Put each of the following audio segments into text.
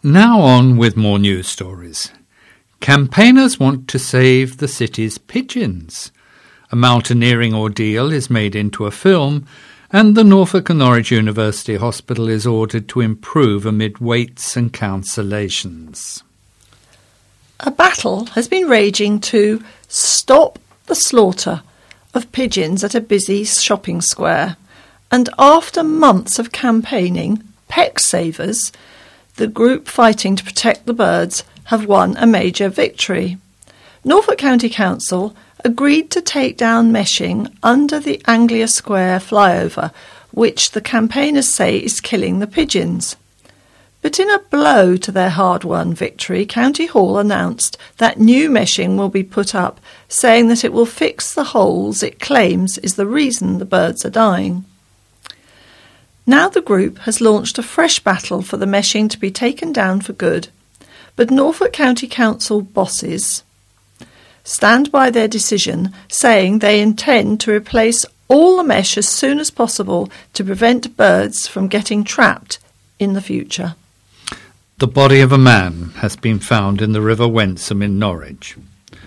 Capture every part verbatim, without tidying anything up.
Now on with more news stories. Campaigners want to save the city's pigeons. A mountaineering ordeal is made into a film, and the Norfolk and Norwich University Hospital is ordered to improve amid waits and cancellations. A battle has been raging to stop the slaughter of pigeons at a busy shopping square, and after months of campaigning, Pecksavers, the group fighting to protect the birds, have won a major victory. Norfolk County Council agreed to take down meshing under the Anglia Square flyover, which the campaigners say is killing the pigeons. But in a blow to their hard-won victory, County Hall announced that new meshing will be put up, saying that it will fix the holes it claims is the reason the birds are dying. Now the group has launched a fresh battle for the meshing to be taken down for good, but Norfolk County Council bosses stand by their decision, saying they intend to replace all the mesh as soon as possible to prevent birds from getting trapped in the future. The body of a man has been found in the River Wensum in Norwich.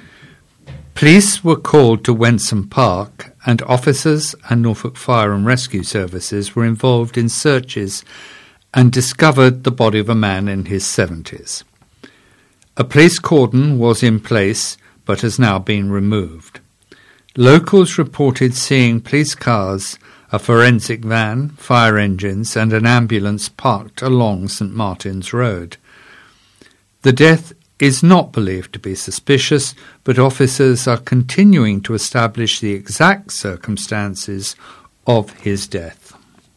Police were called to Wensum Park, and officers and Norfolk Fire and Rescue Services were involved in searches and discovered the body of a man in his seventies. A police cordon was in place but has now been removed. Locals reported seeing police cars, a forensic van, fire engines and an ambulance parked along St Martin's Road. The death is not believed to be suspicious, but officers are continuing to establish the exact circumstances of his death.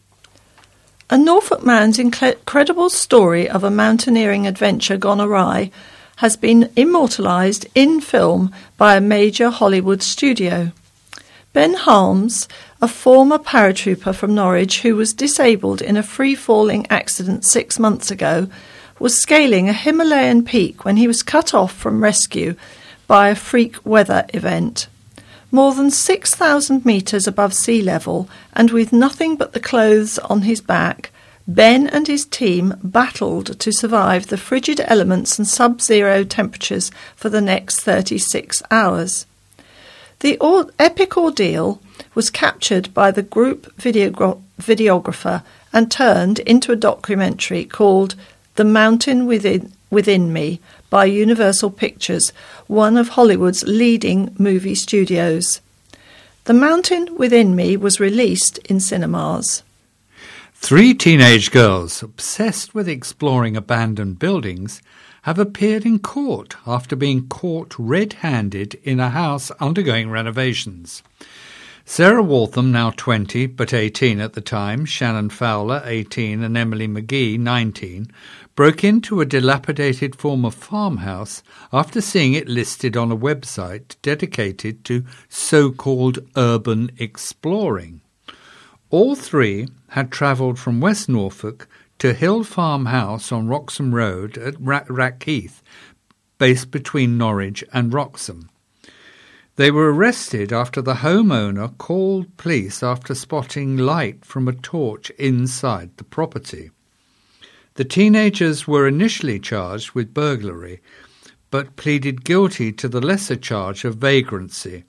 A Norfolk man's incredible story of a mountaineering adventure gone awry has been immortalised in film by a major Hollywood studio. Ben Harms, a former paratrooper from Norwich who was disabled in a free-falling accident six months ago, was scaling a Himalayan peak when he was cut off from rescue by a freak weather event. More than six thousand metres above sea level and with nothing but the clothes on his back, Ben and his team battled to survive the frigid elements and sub-zero temperatures for the next thirty-six hours. The or- epic ordeal was captured by the group videogra- videographer and turned into a documentary called The Mountain Within, Within Me by Universal Pictures, one of Hollywood's leading movie studios. The Mountain Within Me was released in cinemas. Three teenage girls obsessed with exploring abandoned buildings have appeared in court after being caught red-handed in a house undergoing renovations. Sarah Waltham, now twenty but eighteen at the time, Shannon Fowler, eighteen, and Emily McGee, nineteen, broke into a dilapidated former farmhouse after seeing it listed on a website dedicated to so-called urban exploring. All three had travelled from West Norfolk to Hill Farm House on Wroxham Road at Rackheath, based between Norwich and Wroxham. They were arrested after the homeowner called police after spotting light from a torch inside the property. The teenagers were initially charged with burglary, but pleaded guilty to the lesser charge of vagrancy.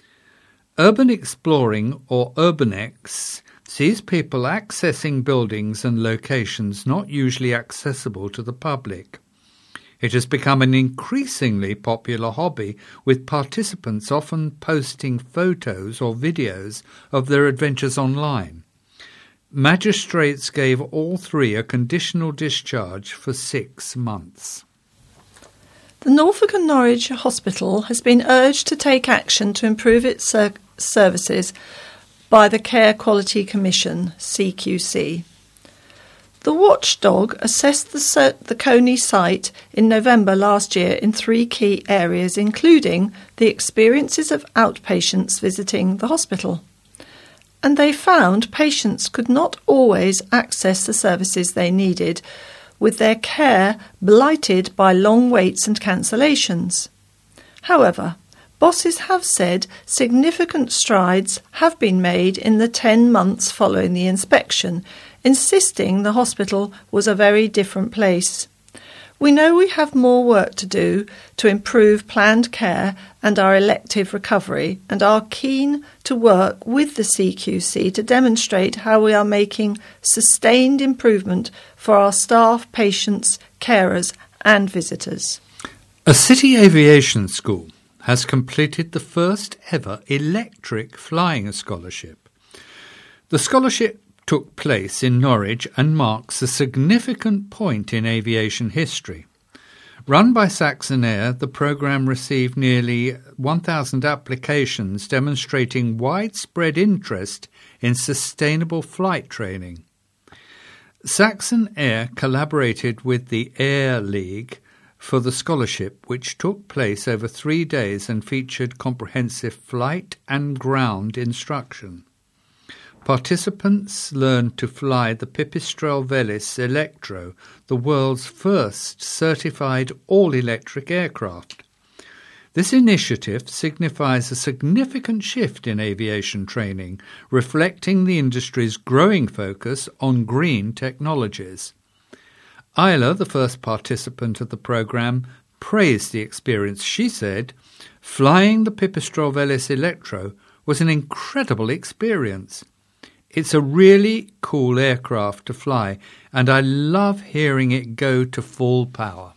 Urban exploring, or urbanex, sees people accessing buildings and locations not usually accessible to the public. It has become an increasingly popular hobby, with participants often posting photos or videos of their adventures online. Magistrates gave all three a conditional discharge for six months. The Norfolk and Norwich Hospital has been urged to take action to improve its ser- services by the Care Quality Commission, C Q C. The watchdog assessed the, the Coney site in November last year in three key areas, including the experiences of outpatients visiting the hospital. And they found patients could not always access the services they needed, with their care blighted by long waits and cancellations. However, bosses have said significant strides have been made in the ten months following the inspection, insisting the hospital was a very different place. We know we have more work to do to improve planned care and our elective recovery, and are keen to work with the C Q C to demonstrate how we are making sustained improvement for our staff, patients, carers and visitors. A city aviation school has completed the first ever electric flying scholarship. The scholarship took place in Norwich and marks a significant point in aviation history. Run by Saxon Air, the programme received nearly one thousand applications demonstrating widespread interest in sustainable flight training. Saxon Air collaborated with the Air League for the scholarship, which took place over three days and featured comprehensive flight and ground instruction. Participants learned to fly the Pipistrel Velis Electro, the world's first certified all-electric aircraft. This initiative signifies a significant shift in aviation training, reflecting the industry's growing focus on green technologies. Isla, the first participant of the programme, praised the experience. She said, "Flying the Pipistrel Velis Electro was an incredible experience. It's a really cool aircraft to fly, and I love hearing it go to full power."